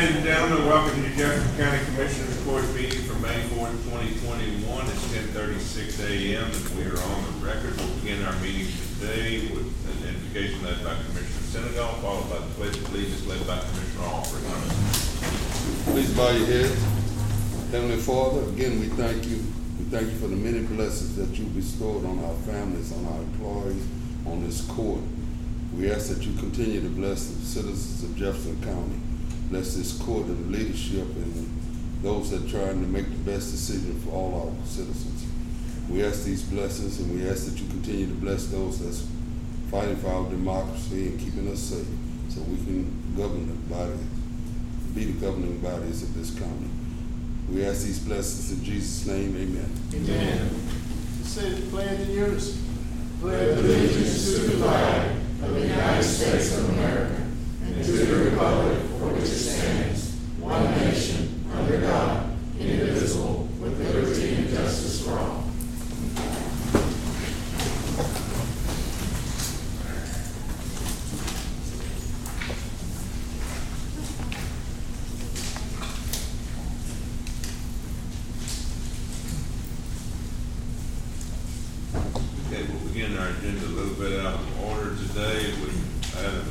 Ladies and gentlemen, welcome to the Jefferson County Commissioners Court meeting for May 4th, 2021. It's 10:36 a.m. and we are on the record. We'll begin our meeting today with an invocation led by Commissioner Senegal, followed by the Pledge of Allegiance led by Commissioner Alford. Please bow your heads. Heavenly Father, again we thank you. We thank you for the many blessings that you bestowed on our families, on our employees, on this court. We ask that you continue to bless the citizens of Jefferson County. Bless this court and the leadership and those that are trying to make the best decision for all our citizens. We ask these blessings and we ask that you continue to bless those that's fighting for our democracy and keeping us safe so we can govern the body, be the governing bodies of this county. We ask these blessings in Jesus' name, amen. Amen. Say the pledge in unison. Pledge allegiance to the flag of the United States of America and to the republic for which it stands, one nation, under God, indivisible, with liberty and justice for all. Okay, we'll begin our agenda a little bit out of order today with item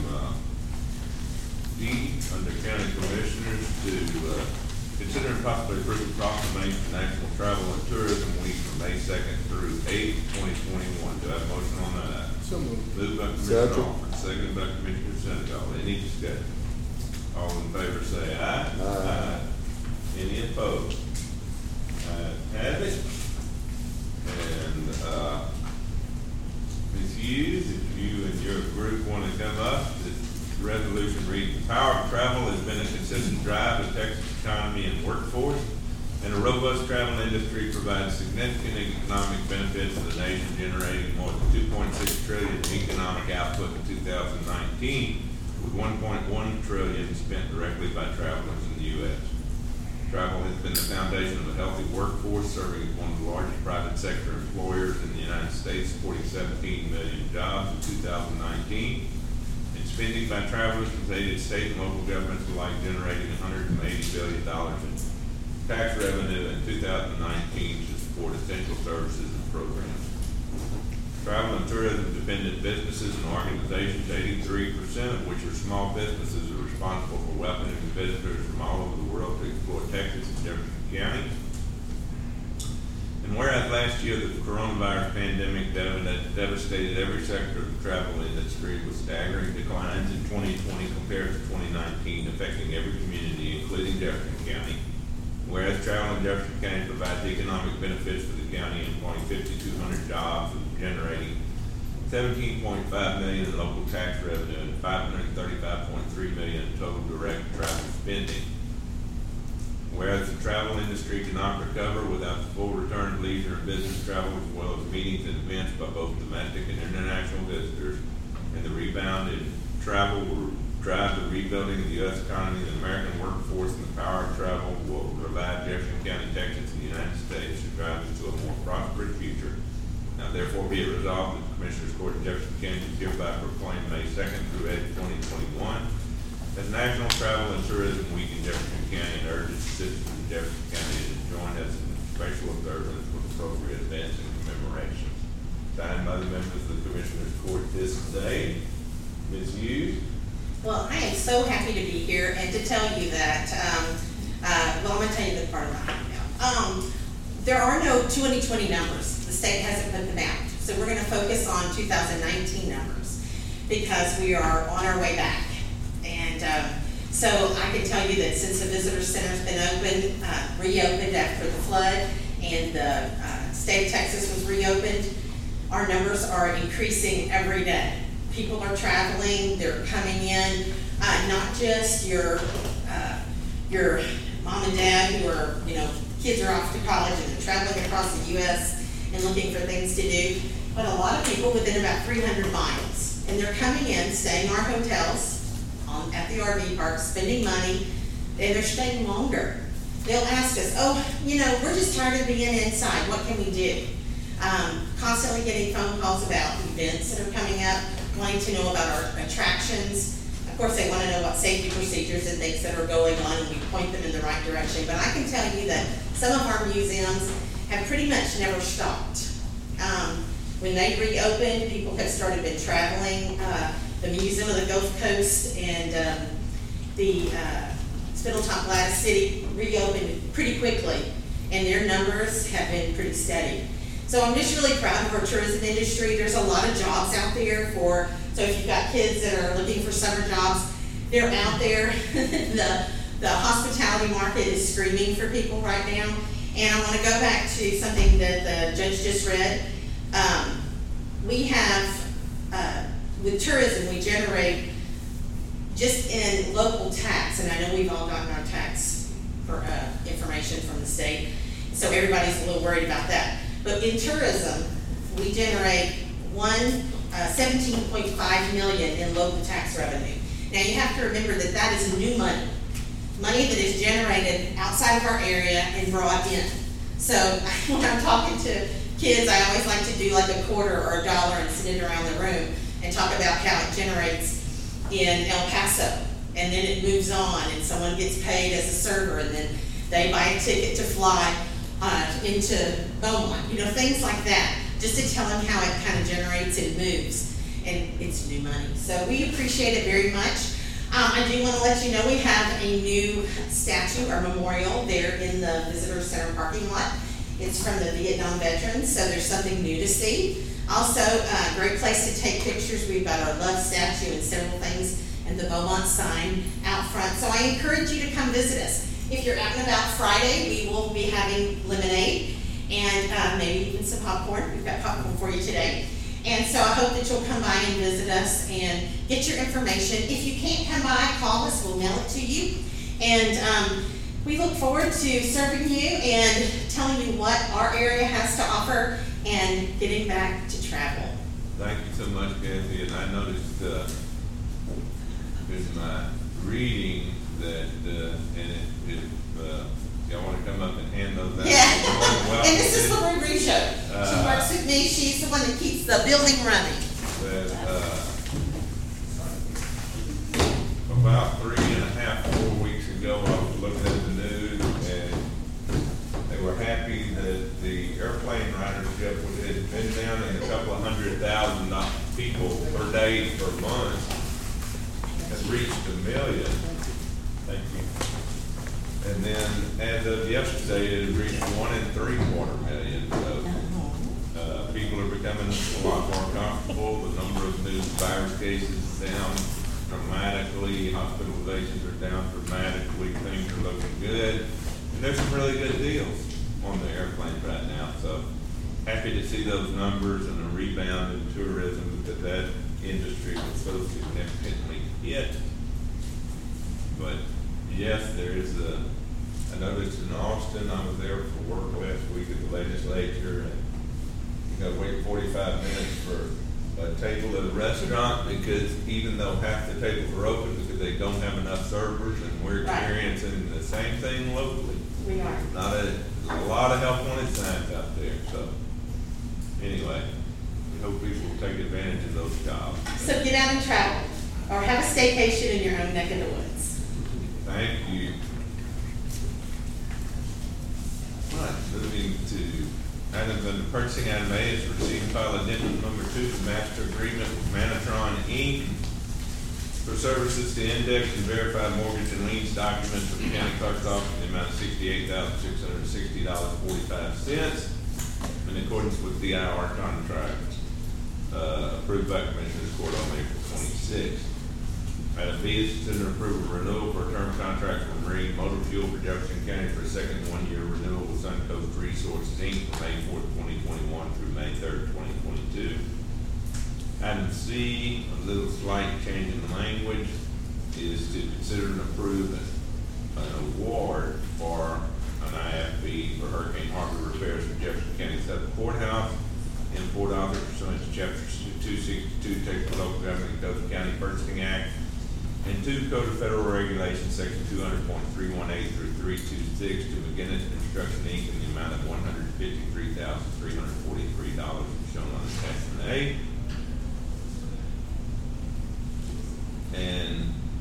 D under County Commissioners to consider and possibly approve the proclamation of National Travel and Tourism Week from May 2nd through 8th, 2021. Do I have a motion on that? So moved. Moved by Commissioner Second. Alford, seconded by Commissioner Senegal. Any discussion? All in favor say aye. Aye. Any opposed? Have it. And Ms. Hughes, if you and your group want to come up, this resolution reads, the power of travel has been a consistent drive of Texas economy and workforce, and a robust travel industry provides significant economic benefits to the nation, generating more than $2.6 trillion in economic output in 2019, with $1.1 trillion spent directly by travelers in the U.S. Travel has been the foundation of a healthy workforce, serving as one of the largest private sector employers in the United States, supporting 17 million jobs in 2019. And spending by travelers has aided state and local governments alike, generating $180 billion in tax revenue in 2019 to support essential services and programs. Travel and tourism dependent businesses and organizations, 83% of which are small businesses, are responsible for welcoming visitors from all over the world to explore Texas and Jefferson County. And whereas last year the coronavirus pandemic devastated every sector of the travel industry with staggering declines in 2020 compared to 2019, affecting every community, including Jefferson County. Whereas travel in Jefferson County provides economic benefits for the county, employing 5,200 jobs and generating $17.5 million in local tax revenue and $535.3 million in total direct travel spending. Whereas the travel industry cannot recover without the full return of leisure and business travel, as well as meetings and events by both domestic and international visitors, and the rebound in travel will drive the rebuilding of the U.S. economy, the American workforce, and the power of travel will revive Jefferson County, Texas, and the United States to drive us to a more prosperous future. Now therefore be it resolved that the Commissioners Court of Jefferson County is hereby proclaimed May 2nd through 8th, 2021 as National Travel and Tourism Week in Jefferson County, and urges citizens of Jefferson County to join us in special observance with appropriate events and commemorations. Signed by the members of the Commissioners Court this day. Ms. Hughes. Well, I am so happy to be here and to tell you that, well, I'm going to tell you the part of my now. There are no 2020 numbers. The state hasn't put them out. So we're going to focus on 2019 numbers because we are on our way back. And so I can tell you that since the visitor center's been reopened after the flood, and the state of Texas was reopened, our numbers are increasing every day. People are traveling, they're coming in, not just your mom and dad who are, kids are off to college and they're traveling across the U.S. and looking for things to do, but a lot of people within about 300 miles. And they're coming in, staying in our hotels, at the RV park, spending money, and they're staying longer. They'll ask us, we're just tired of being inside, what can we do? Constantly getting phone calls about events that are coming up, wanting to know about our attractions, Of course, they want to know what safety procedures and things that are going on, and we point them in the right direction. But I can tell you that some of our museums have pretty much never stopped. When they reopened, people have started been traveling. The Museum of the Gulf Coast and the Spindletop Gladys City reopened pretty quickly, and their numbers have been pretty steady. So I'm just really proud of our tourism industry. There's a lot of jobs out there so if you've got kids that are looking for summer jobs, they're out there. The hospitality market is screaming for people right now. And I want to go back to something that the judge just read. We have, with tourism, we generate just in local tax, and I know we've all gotten our tax for information from the state, so everybody's a little worried about that. But in tourism, we generate $17.5 million in local tax revenue. Now you have to remember that that is new money that is generated outside of our area and brought in. So when I'm talking to kids, I always like to do like a quarter or a dollar and send it around the room and talk about how it generates in El Paso, and then it moves on, and someone gets paid as a server, and then they buy a ticket to fly into Beaumont, things like that, just to tell them how it kind of generates and moves, and it's new money. So we appreciate it very much. I do want to let you know we have a new statue or memorial there in the Visitor Center parking lot. It's from the Vietnam veterans, so there's something new to see. Also, a great place to take pictures. We've got our love statue and several things, and the Beaumont sign out front. So I encourage you to come visit us. If you're out and about Friday, we will be having lemonade and maybe even some popcorn. We've got popcorn for you today. And so I hope that you'll come by and visit us and get your information. If you can't come by, call us. We'll mail it to you. And we look forward to serving you and telling you what our area has to offer and getting back to travel. Thank you so much, Kathy. And I noticed in my reading that, if y'all want to come up and hand those out. Yeah, and this is LaRue Grisho. She works with me. She's the one that keeps the building running. About 3.5, 4 weeks ago, I was looking at the news, and they were happy that the airplane ridership had been down in a couple of 100,000 people per day for months, has reached 1 million. Thank you. And then, as of yesterday, it had reached 1.75 million. So people are becoming a lot more comfortable. The number of new virus cases is down dramatically. Hospitalizations are down dramatically. Things are looking good. And there's some really good deals on the airplanes right now. So happy to see those numbers and a rebound in tourism, because that industry was so significantly hit. But yes, there is I noticed in Austin, I was there for work last week at the legislature, and you got to wait 45 minutes for a table at a restaurant, because even though half the tables are open because they don't have enough servers, and we're experiencing the same thing locally. We are. There's a lot of help wanted signs out there. So anyway, we hope people will take advantage of those jobs. So get out and travel, or have a staycation in your own neck of the woods. Thank you. All right, moving to items under purchasing. Item A is receive and file addendum number 2 to master agreement with Manatron Inc. for services to index and verify mortgage and liens documents for the county clerk's office in the amount of $68,660.45 in accordance with the IR contract approved by Commissioners Court on April 26th. Item B is consider approval renewal for a term contract for marine motor fuel for Jefferson County for a second 1-year renewal with Suncoast Resources Inc. from May 4th, 2021 through May 3rd, 2022. Item C, a little slight change in the language, is to consider and approve an award for an IFB for Hurricane Harbor repairs for Jefferson County Southern Courthouse in Port Arthur pursuant to Chapter 262, Texas Local Government Code of County Purchasing Act, and 2 Code of Federal Regulations, Section 200.318 through 326, to McGinnis Construction Inc. in the amount of $153,343 shown on attachment A. And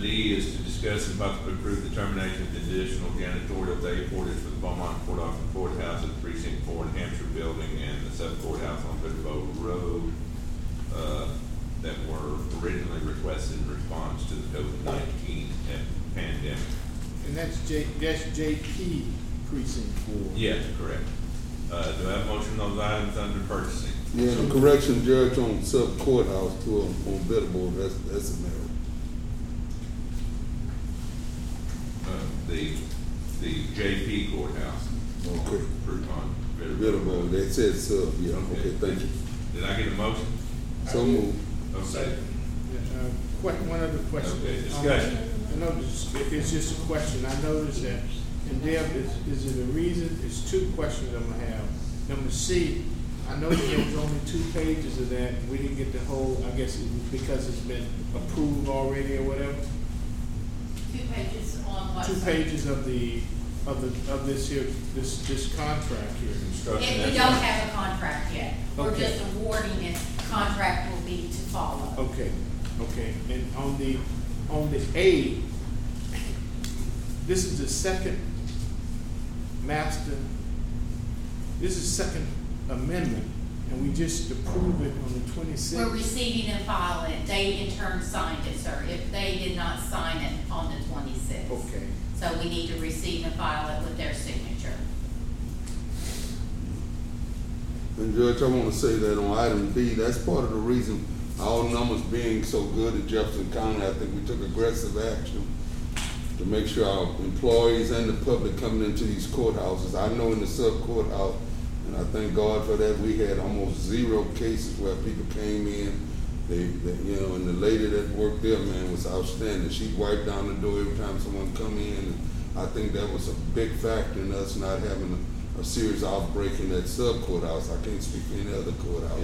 D is to discuss and possibly approve the termination of the additional janitorial day portage for the Beaumont Court Office Courthouse at the Precinct 4 and Hampshire Building and the sub-courthouse on Bitterbow Road, that were originally requested in response to the COVID-19 pandemic. And that's JP Precinct 4. Yes, correct. Do I have a motion on those items under purchasing? Yeah, the correction judge on sub courthouse to on Bitterboard, that's an error. The JP courthouse. Okay. On Bitterboard, they said sub, yeah, okay, thank you. Did I get a motion? So moved. Okay. One other question. Okay, discussion. I know it's just a question. I noticed that, and Deb, is it a reason? It's two questions I'm gonna have. Number C, I know there was only 2 pages of that. We didn't get the whole, I guess it was because it's been approved already or whatever. 2 pages on what? 2 pages of this here, this contract here. Construction. And we don't have a contract yet. We're Okay. just awarding it. Contract will be to follow. Okay, and on the A, this is the second master, this is second amendment, and we just approved it on the 26th. We're receiving and filing it. They in turn signed it, sir. If they did not sign it on the 26th. Okay, So we need to receive and file it with their signature. And Judge, I want to say that on item B, that's part of the reason our numbers being so good in Jefferson County. I think we took aggressive action to make sure our employees and the public coming into these courthouses. I know in the sub courthouse, and I thank God for that, we had almost 0 cases where people came in. They you know, and the lady that worked there, man, was outstanding. She'd wipe down the door every time someone come in. And I think that was a big factor in us not having a serious outbreak in that sub courthouse. I can't speak for any other courthouse.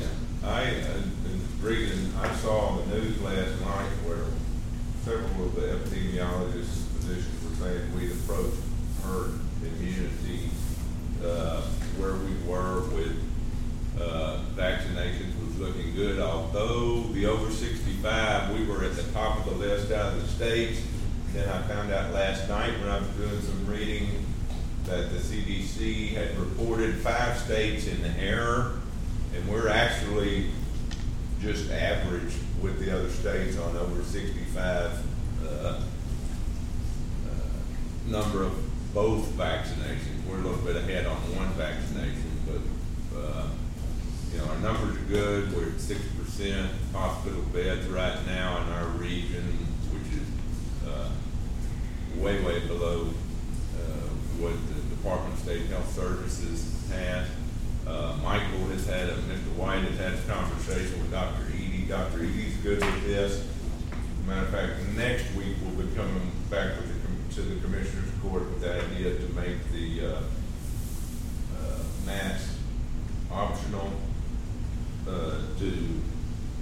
I saw the news last night where several of the epidemiologists, physicians were saying we'd approached herd immunity, where we were with vaccinations was looking good. Although the over 65, we were at the top of the list out of the states. Then I found out last night when I was doing some reading that the CDC had reported 5 states in error, and we're actually just average with the other states on over 65 number of both vaccinations. We're a little bit ahead on one vaccination, but you know, our numbers are good. We're at 6% hospital beds right now in our region, which is way below what the Department of State Health Services has. Michael has had, Mr. White has had a conversation with Dr. Edie. Dr. Edie's good with this. As a matter of fact, next week we'll be coming back to the Commissioner's Court with the idea to make the mask optional to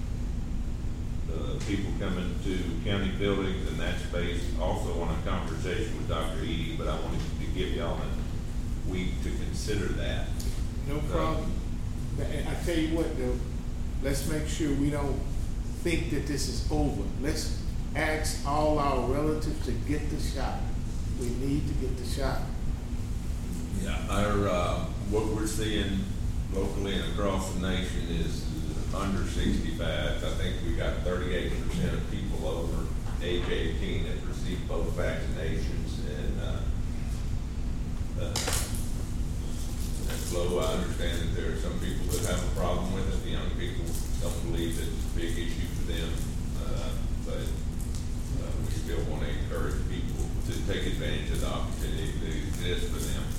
people coming to county buildings, and that's based also on a conversation with Dr. Edie, but I wanted to give y'all a week to consider that. no problem. I tell you what though, let's make sure we don't think that this is over. Let's ask all our relatives to get the shot. We need to get the shot. Yeah, our what we're seeing locally and across the nation is under 65. I think we got 38% of people over age 18 that received both vaccinations, and that's low. I understand that there are some people that have a problem with it. The young people don't believe that it's a big issue for them, but we still want to encourage people to take advantage of the opportunity that exists for them.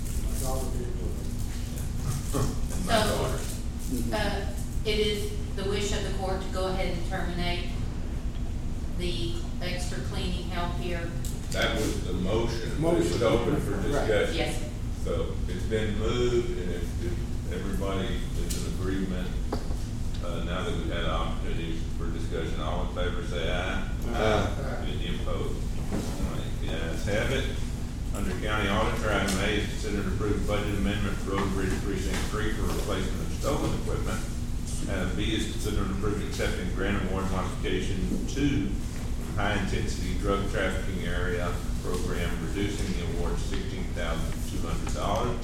And my daughter. It is the wish of the court to go ahead and terminate the extra cleaning help here. That was the motion. It was open for discussion. Yes. So it's been moved, and if everybody is in agreement, now that we've had opportunities for discussion, all in favor say aye. Aye. Any opposed? All right, the ayes have it. Under County Auditor, item A is considered approved budget amendment for Road Bridge Precinct 3 for replacement of stolen equipment. B is considered approved accepting grant award modification 2 high-intensity drug trafficking area program, reducing the award to $16,200.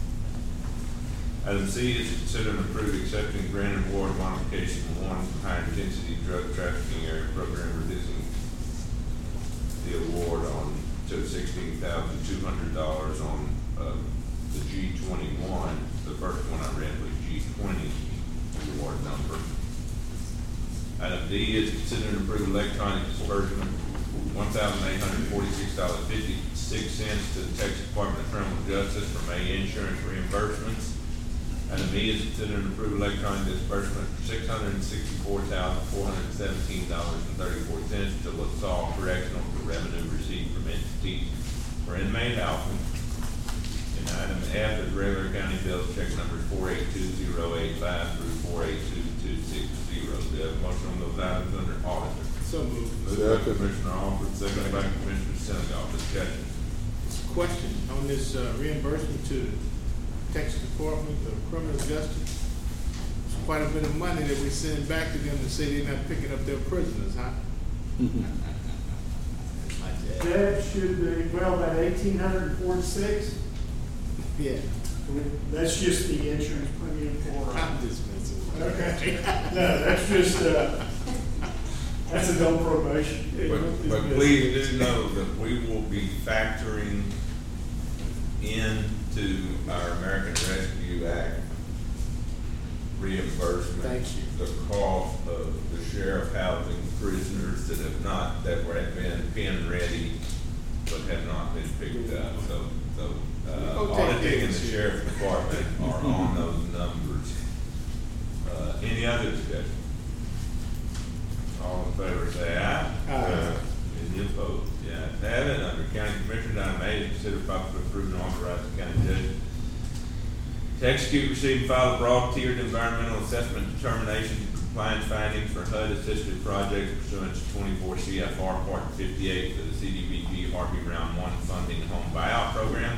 Item C is to consider and approve accepting grant award modification one for high-intensity drug trafficking area program, reducing the award to $16,200 on the G21. The first one I read was G20 award number. Item D is consider and approve electronic disbursement $1,846.56 to the Texas Department of Criminal Justice for May insurance reimbursements. Item E is consider and approve electronic disbursement for $664,417.34 to LaSalle Correctional for revenue received from entities for inmate housing. And item F is regular county bills, check numbers 482085 through 482260. Do you have a motion on those items under auditor? So moved. Moved by Commissioner Alford, seconded by Commissioner Senegal. Discussion. Question on this reimbursement to the Texas Department of Criminal Justice. It's quite a bit of money that we send back to them to say they're not picking up their prisoners, huh? That should be, well, that 1,846, Yeah. that's just the insurance premium for. I'm just messing with you. Okay. No, that's just, that's adult probation. But please do know that we will be factoring into our American Rescue Act reimbursement. Thank you. The cost of the sheriff housing prisoners that have not, that were have been pen ready, but have not been picked up. So auditing and the sheriff's department are on those numbers. Any other discussion? All in favor say aye. Aye. Any opposed? Yeah, have it. Under County Commissioner, item A is consider possibly approve and authorize the county judge to execute, receive, and file a broad-tiered environmental assessment determination compliance findings for HUD-assisted projects pursuant to 24 CFR Part 58 for the CDBG Harvey Round 1 funding home buyout program.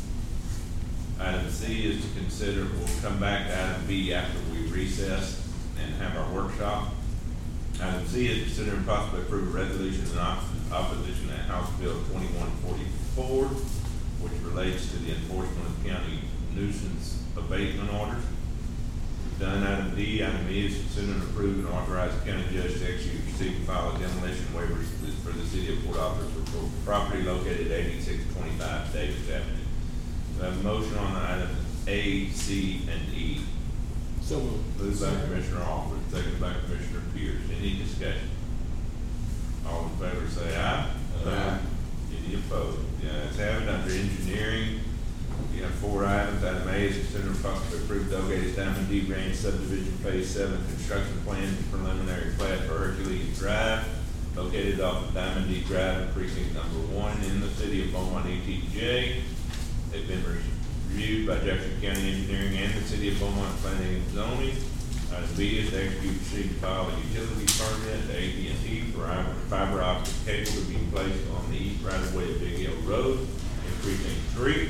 Item C is to consider, we'll come back to item B after we recess and have our workshop. Item C is consider and possibly approve a resolution in opposition to House Bill 2144, which relates to the enforcement of county nuisance abatement orders. We've done item D. Item E is consider and approve and authorize the county judge to execute, receive, and file a demolition waivers for the city of Port Arthur for property located at 8625 Davis Avenue. We have a motion on items A, C, and E. So moved. Moved by Commissioner Alford, seconded by Commissioner Pierce. Any discussion? All in favor say aye. Aye. Any opposed? The ayes have it. Under engineering, we have 4 items. Item A is consider and possibly approve Delgate's Diamond D Range subdivision phase 7 construction plan and preliminary plat for Hercules Drive, located off of Diamond D Drive in precinct number 1 in the city of Beaumont, ETJ. They've been reviewed by Jefferson County Engineering and the city of Beaumont Planning and Zoning. Item B is to execute, receive, and file a utility permit to AT&T for fiber optic cable to be placed on the east right of way of Big Hill Road in precinct 3.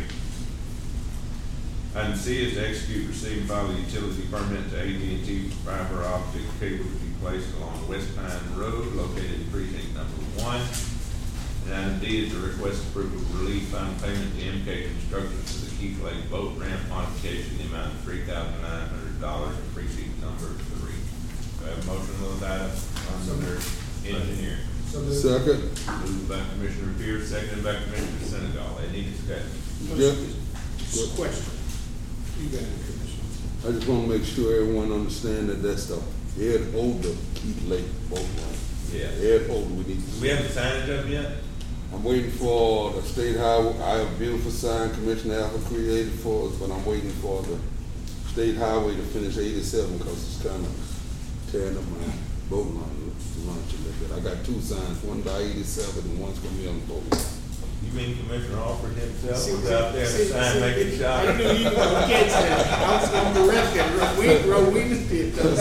Item C is to execute, receive, and file a utility permit to AT&T for fiber optic cable to be placed along West Pine Road located in precinct number 1. And item D is to request approval of relief final payment to MK Construction for the Keith Lake boat ramp modification in the amount of $3,900 in precinct number 3. Do I have a motion on those items under engineering? Second. Moved by Commissioner Pierce, seconded by Commissioner Senegal. Any discussion? Just a question. You got it, Commissioner. I just want to make sure everyone understands that that's the Ed Holder Keith Lake boat ramp. Yeah. Ed Holder, we need Do to. we have the signage up yet? I'm waiting for the state highway. I have a beautiful sign Commissioner Alpha created for us, but I'm waiting for the state highway to finish 87 because it's kind of tearing up my boat launch a little bit. I got 2 signs, one by 87 and one's going to be on the boat. You mean Commissioner Alford himself See, was out there in the see, sign see, making shot? I knew you were gonna catch that. I was gonna correct that. We did those.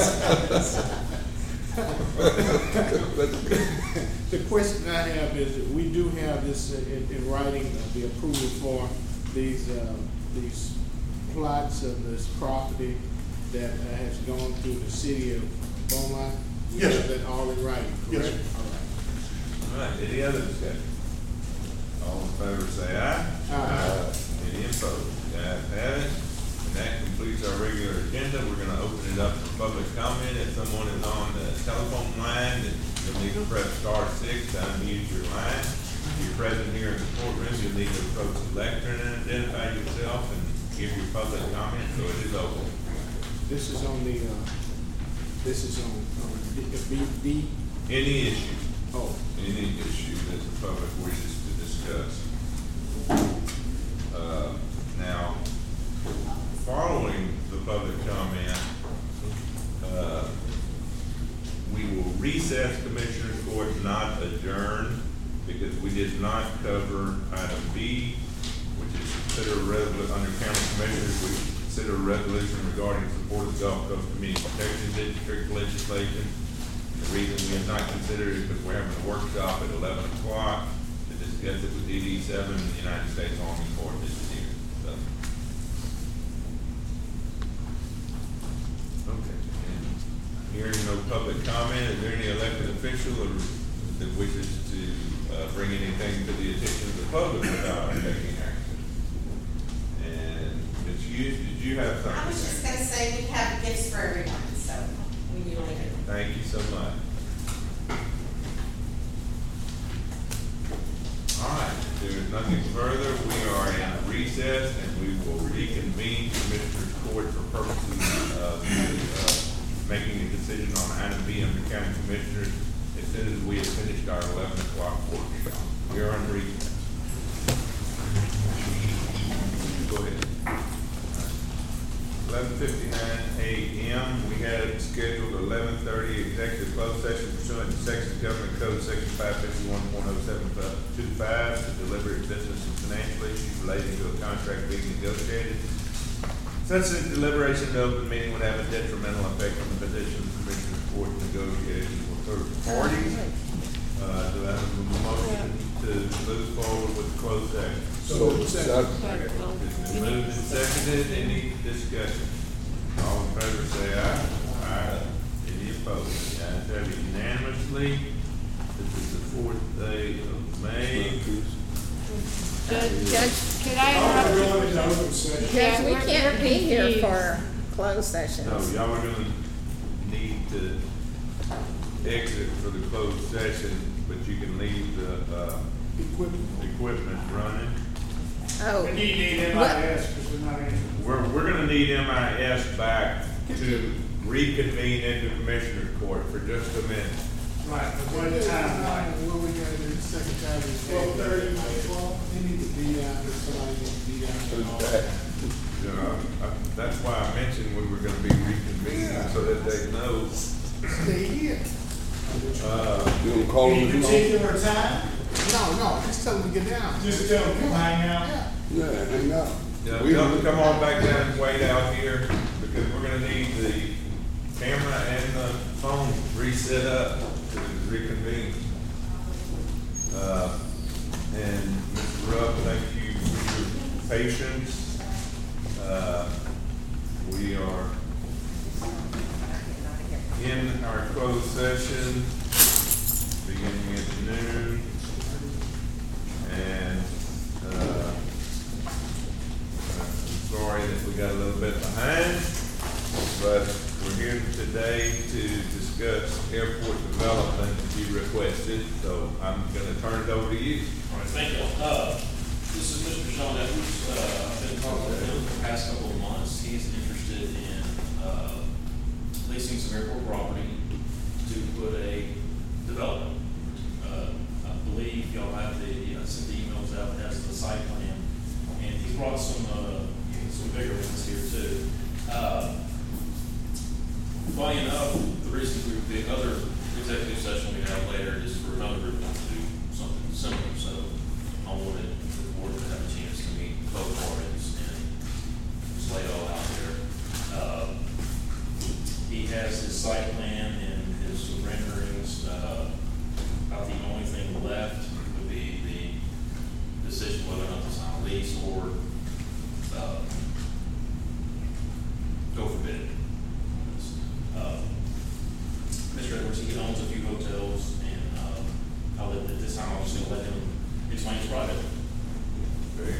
The question I have is that we do have this in writing, the approval for these plots of this property that has gone through the city of Beaumont. You Yes. have that all in writing, correct? Yes, sir. All right. All right, any other discussion? All in favor say aye. Aye. Any opposed? The ayes have it. And that completes our regular agenda. We're gonna open it up for public comment. If someone is on the telephone line, you'll need to press *6 to unmute your line. If you're present here in the courtroom, you'll need to approach the lectern and identify yourself and give your public comment, so it is open. This is on the, this is on, B. Any issue, Oh, any issue that the public wishes to discuss. Now, following the public comment, we will recess Commissioners Court, not adjourn, because we did not cover item B, which is consider a resolution under County Commissioners, we consider a resolution regarding support of Gulf Coast Community Protection District legislation. The reason we have not considered it is because we're having a workshop at 11 o'clock to discuss it with DD7 and the United States Army Corps of Engineers. So. Okay. And hearing no public comment, is there any elected official that wishes to bring anything to the attention of the public without taking action? And Ms. Hughes, did you have something? I was just gonna say, we have gifts for everyone, so we usually do. Thank you so much. All right, if there is nothing further, we are in recess and we will reconvene Commissioners Court for purposes of making a decision on item B under County Commissioners as soon as we have finished our 11 o'clock workshop. We are on recess. Go ahead. 11:59 a.m. We had scheduled 11:30 executive closed session pursuant to Texas Government Code Section 551.0725 to deliberate business and financial issues relating to a contract being negotiated. Such a deliberation of the open meeting would have a detrimental effect on the position of the Commissioners Court negotiations with third parties. Do I have a motion to move forward with the closed session? so, It's been moved and seconded. Any discussion? All in favor say aye. Aye. Any opposed? The ayes have it unanimously. This is the 4th day of May. Judge, could I We're interrupt? going into open session. Judge, we we're can't be here confused. for closed sessions. No, y'all are gonna need to exit for the closed session, but you can leave the, equipment running. Oh, And you need MIS, because we're not answering. We're gonna need MIS back to reconvene into Commissioner Court for just a minute. Right, but what time, like? What we gotta do, secretary? 12:30, 12? They need to be out, if somebody needs to be out. You know, that's why I mentioned we were gonna be reconvening so that they know. Stay here. You gonna call Any them? particular time? No, just tell them to get down. Just tell them, come hang out. Yeah. Yeah, hang out. Yeah, tell them to come on back down and wait out here, because we're gonna need the camera and the phone reset up to reconvene. And Mr. Rupp, thank you for your patience. We are in our closed session, beginning at noon. And, I'm sorry that we got a little bit behind, but we're here today to discuss airport development that you requested, so I'm gonna turn it over to you. All right, thank you. This is Mr. Sean Edwards. I've been talking with him for the past couple of months. He's interested in leasing some airport property to put a development. I believe y'all have the, sent the emails out, that's the site plan. And he brought some bigger ones here too. Funny enough, the reason the other executive session we have later is for another group to do something similar, so I wanted the board to have a chance to meet both parties and just lay it all out there. He has his site plan and his renderings. About the only thing left would be the decision whether or not to sign a lease or go for bid. Mr. Edwards, he owns a few hotels, and I'll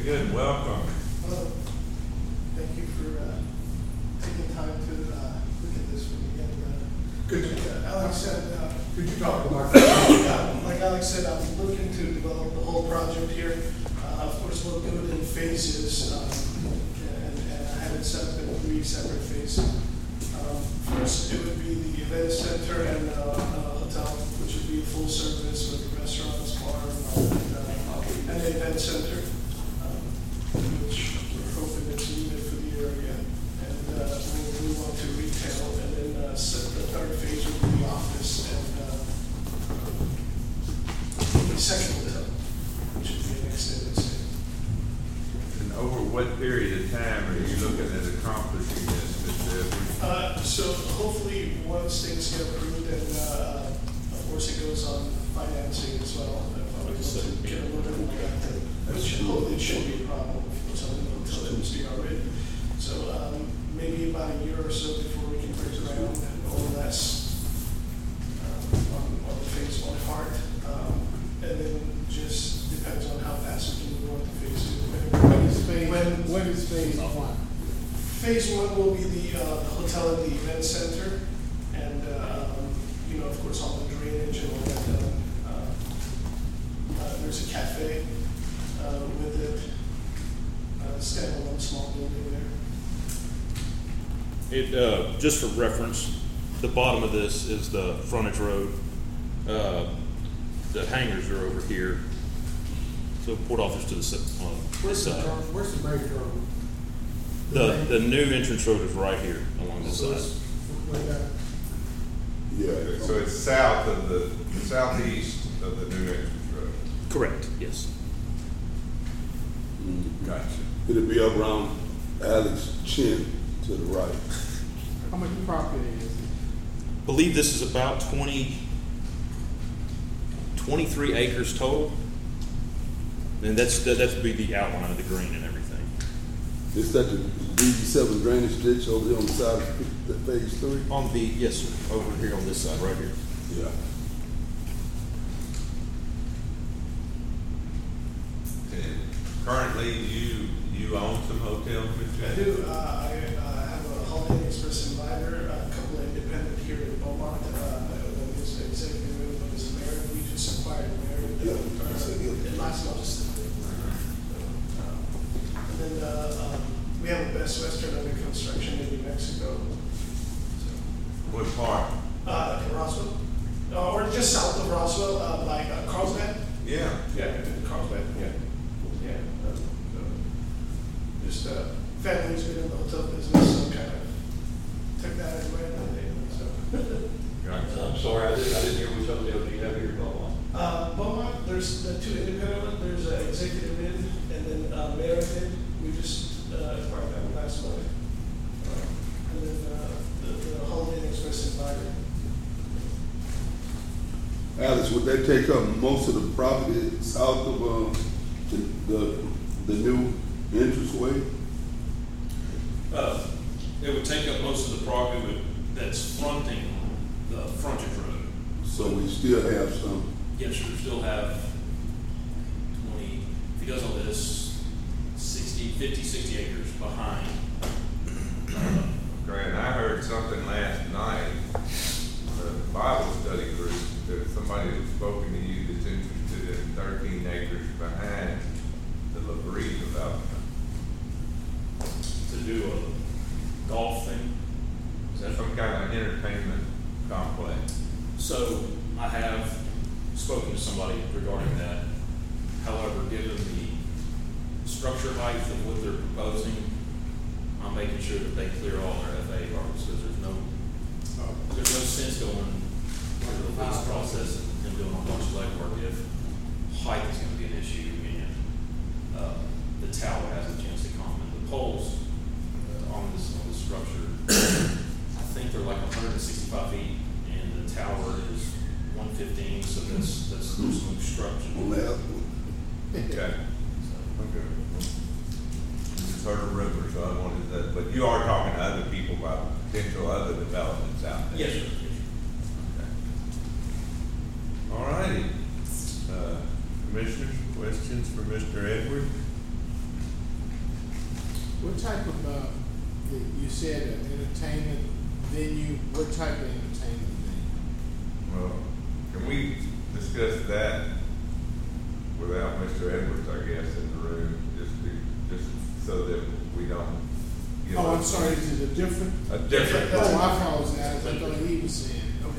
good, welcome. Hello. Thank you for taking time to look at this for me. And Alex said, Could you talk about like Alex said, I'm looking to develop the whole project here. Of course, we'll do it in phases, and I have it set up in 3 separate phases. First, it would be the event center and hotel, which would be full service with the restaurants, bar, and the event center, which we're hoping it's needed for the area. And we'll move on to retail, and then the third phase would be the office and the second hotel, which would be an extended stay. And over what period of time are you looking at accomplishing this, Mr. Edwards? So hopefully, once things get approved, and of course it goes on financing as well, if I was to get a little bit more active, which hopefully it shouldn't be a problem for something until the industry are ready. So maybe about a year or so before we can break ground and all less on the phase 1 part. And then just depends on how fast we can move on to phase 2. What is phase 1? Phase 1 will be the hotel and the event center, and of course, all the drainage and all that done. There's a cafe with it, standalone small building there. Just for reference, the bottom of this is the frontage road. The hangars are over here. So port office to the side. Where's the main road? The new entrance road is right here along this side. Yeah. So it's south of the southeast of the new entrance road. Correct, yes. Gotcha. It'll be up around Alex's chin to the right. How much property is it? Believe this is about 23 acres total. And that's be the outline of the green and everything. Is that the DD7 drainage ditch over there on the side of phase 3? On the, yes, sir, over here on this side, right here. Yeah. And currently, you own some hotels, Mr. I Edwards? do. I have a Holiday Inn Express Invitor, a couple of independent here in Beaumont. There's an executive room, but there's a Marriott. We just acquired a Marriott in last month. And then we have a Best Western under construction in New Mexico. What part? In Roswell, or just south of Roswell, like Carlsbad. Yeah. Yeah, in Carlsbad. Yeah. Just family's been in the hotel business, so kind of took that and ran that day. So. Gotcha. I'm sorry, I didn't hear which hotel do you have here in Beaumont? Beaumont, there's the 2 independent ones. There's an Executive Inn and then Marriott Inn. We just acquired that one last month. And then the Holiday Inn Express Invitor. Alex, would that take up most of the property south of the new entranceway? It would take up most of the property that's fronting the frontage road. So we still have some. Yes, sir, still have 20, if he does all this, 60 acres behind. Great, and I heard something last night, the Bible study group, that somebody had spoken to you that's interested in 13 acres behind the LaBrie development. To do a golf thing. Is that some kind of entertainment complex? So I have spoken to somebody regarding that. However, given the structure height of what they're proposing, I'm making sure that they clear all their FAA requirements, because there's no sense going through the lease process and doing a bunch of legwork if height is going to be an issue and the tower has a chance to come. And the poles on this structure, I think they're like 165 feet, and the tower is 115, so there's some obstruction. On that. Okay. Okay. Just heard a rumor, so I wanted that, but you are talking to other people about potential other developments out there? Yes, sir. Okay. All righty. Commissioners, questions for Mr. Edwards? What type of, you said an entertainment venue, what type of entertainment venue? Well, can we discuss that without Mr. Edwards, I guess, in the room, just so that we don't. Oh, I'm sorry, is it a different? A different. Oh, I apologize, I thought he was saying.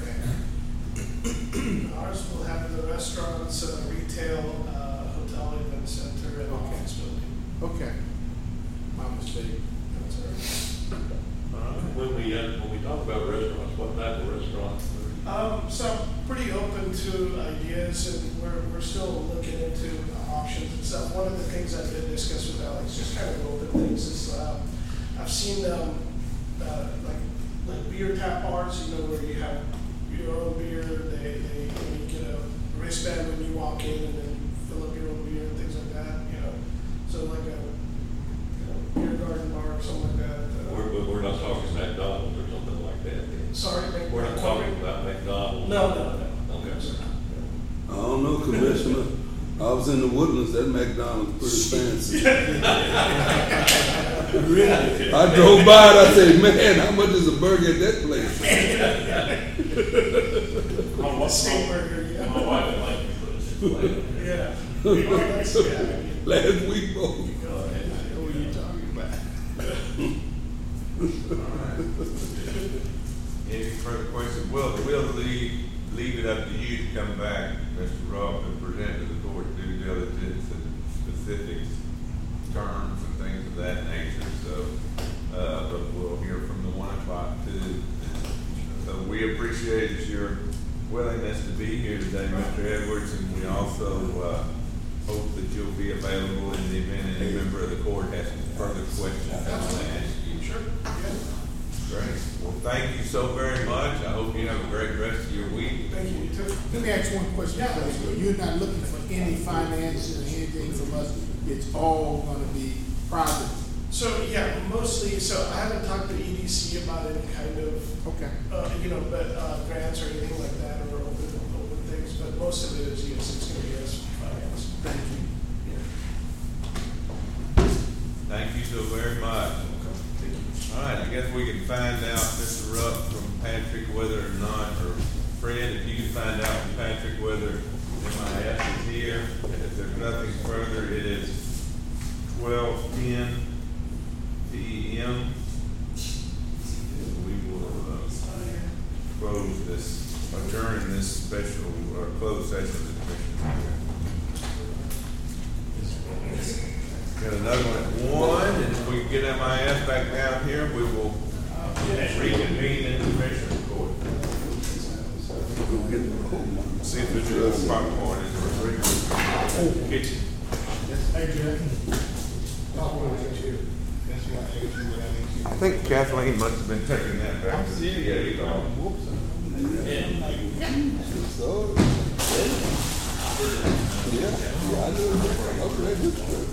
Okay. Ours will have the restaurants, retail, hotel, event center, and office building. Okay. My mistake. That's all right. When we talk about restaurants, what type of restaurants? So I'm pretty open to ideas, and we're still looking into options and stuff. One of the things I did discuss with Alex, just kind of open things, is I've seen like beer tap bars, where you have your own beer. You get a wristband when you walk in, and then fill up your own beer and things like that. So like a beer garden bar or something like that. We're not talking McDonald's or something like that. Sorry, We're not talking about McDonald's. No. Okay. I don't know, Commissioner. I was in the Woodlands, that McDonald's pretty fancy. Really? I drove by it, I said, man, how much is a burger at that place? Steak burger, yeah. My wife would like me to put it. Yeah. Oh, that's, yeah. Last week, both. What are you talking about? Any further questions? We'll leave it up to you to come back, Mr. Rupp, and present to the court due diligence and specifics, terms and things of that nature. So, but we'll hear from the 1 o'clock too. So we appreciate your willingness to be here today, Mr. Edwards, and we also hope that you'll be available in the event any member of the court has further questions they want to ask you. Sure. Great. Well, thank you so very much. I hope you have a great rest of your week. Thank you, you too. Let me ask one question, please. You're not looking for any financing or anything from us. It's all gonna be private. So yeah, mostly. So I haven't talked to EDC about any kind of Okay. grants or anything like that, or open things. But most of it is yes, it's going to be us finance. Thank you. Thank you so very much. All right, I guess we can find out, Mr. Rupp, from Patrick whether or not, or Fred, if you can find out from Patrick whether MIS is here. If there's nothing further, it is 12:10 p.m. We will close this, adjourn this special, or closed session of the commission. Got another one at 1, and if we can get MIS back down here, we will reconvene in the commissioner's court. See if there's a popcorn in the refrigerator. Kitchen. Hey, Jack. I think Kathleen must have been taking that back to the GA. I know.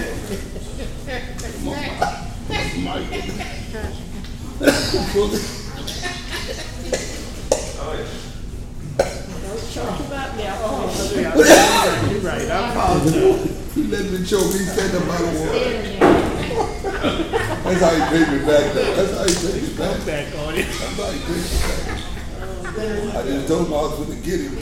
Don't talk about me. You're right, I apologize. You let me choke, he said the bottom word. That's how you take me back there. That's how you take me back. Back on it. That's how you take me back. I just told him I was going to get him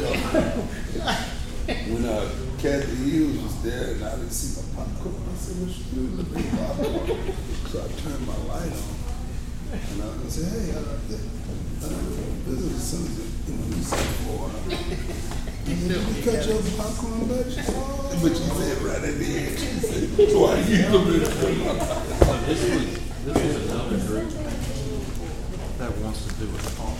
when Kathy Hughes was there and I didn't see my popcorn. I said, what you doing? Let me popcorn. So I turned my light on. And I was going to say, hey, this is as soon as you said for you cut your popcorn back? She said, oh. But you said right at the end. She said, so I used them in This is another group that wants to do a talk.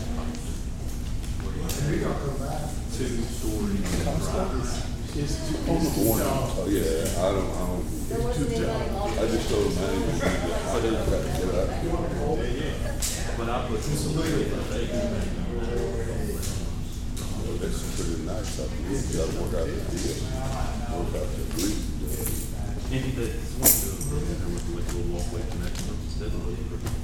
2-story. Oh yeah, I don't. I just told him I ain't gonna get out. But I put some. That's pretty nice. I think you gotta work out the deal. Work out the agreement. Any that want to do it, there was like a little walkway connection instead of the.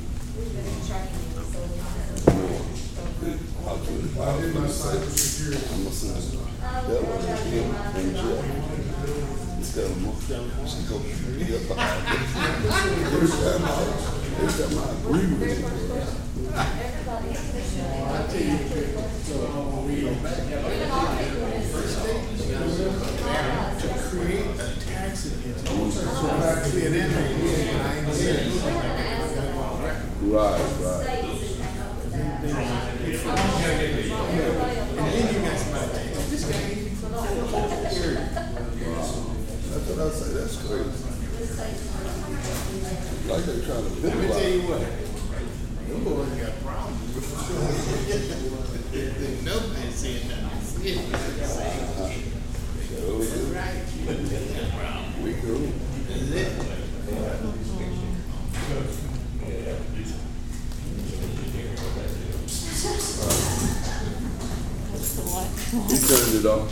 I'm gonna say, that one again, and Jeff. Stella Moore. She go beat up behind me. Every time I agree with it. I tell you, so when we go back, to create a tax entity, so I clear that right here, and I ain't saying, I gotta go on record. Right. And then you got somebody like, this guy ain't even from the area. That's what I say. That's crazy. Like they trying to Let me penalize. tell you what, them boys got problems. Nobody said nothing. Right. We cool. He turned it off.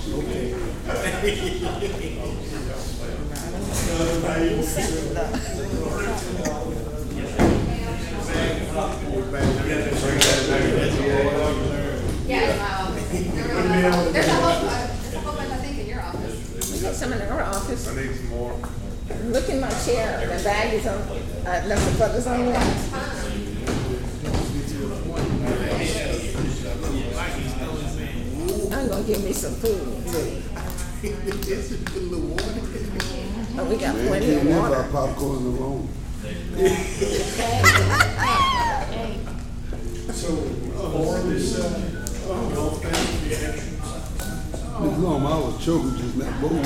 Yeah, there's a whole bunch, I think, in your office. We got some in our office. I need some more. Look in my chair, the bag is on, no, the brother's on the left. I'm gonna give me some food. Oh, we got plenty of Can't water. buy popcorn in the room. So, for this, health benefit, Ms. Long, I was choking just now. Boom.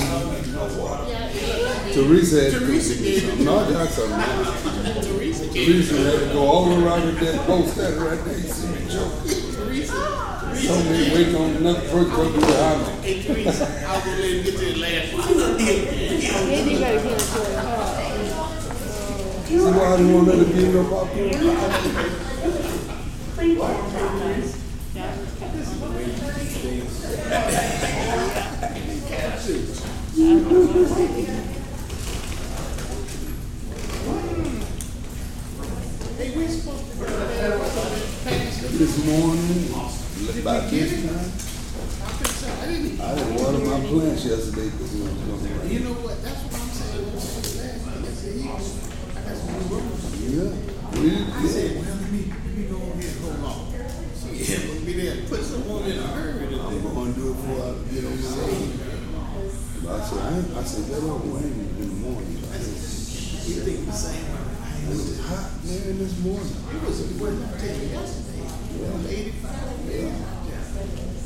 Teresa had to go get me something. No, I got something. Teresa had to go all around with that post that right there. You see me choking. So me waiting on another person to do the honor. Hey, Teresa, I'll go ahead and get to the last one. Maybe you better get it to her. See why I didn't want to let her get no popcorn? Hey, we supposed to go pass it. This morning, about this time, I didn't. I didn't water my plants yesterday because it was going to rain. You know what? That's what I'm saying. What I'm saying last night. I said, I got some new rules. Yeah. I said, well, let me go over here and hold on. Yeah, we'll be there. Put someone in a hurry today. I'm going to do it before I get on the road. But I said, that don't rain in the morning. You think the same way? It was hot, man, this morning. It was a good taking yesterday. 85. Yeah.